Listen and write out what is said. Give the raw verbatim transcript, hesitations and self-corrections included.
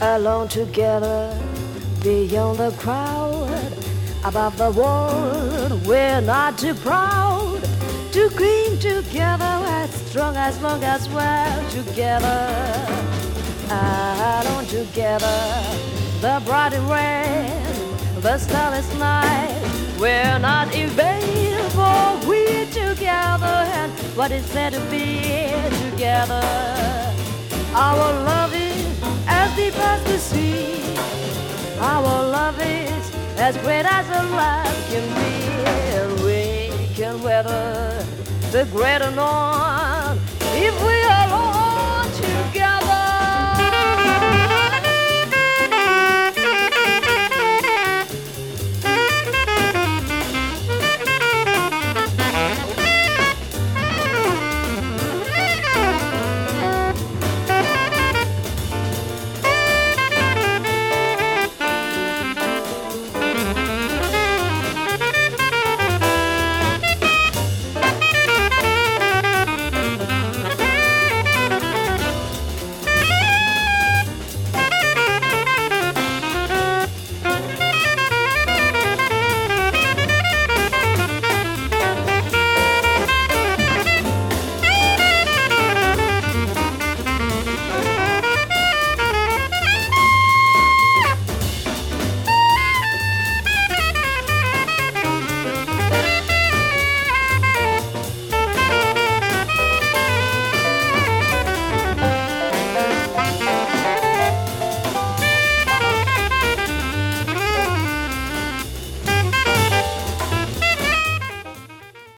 alone together beyond the crowd, above the world. We're not too proud to cling together as strong as long as we're together. Alone together, the bright and red, the starless night. We're not in vain, for we're together, and what is there to be together? Our love is as deep as the sea. Our love is as great as a life can be. We can weather the great unknown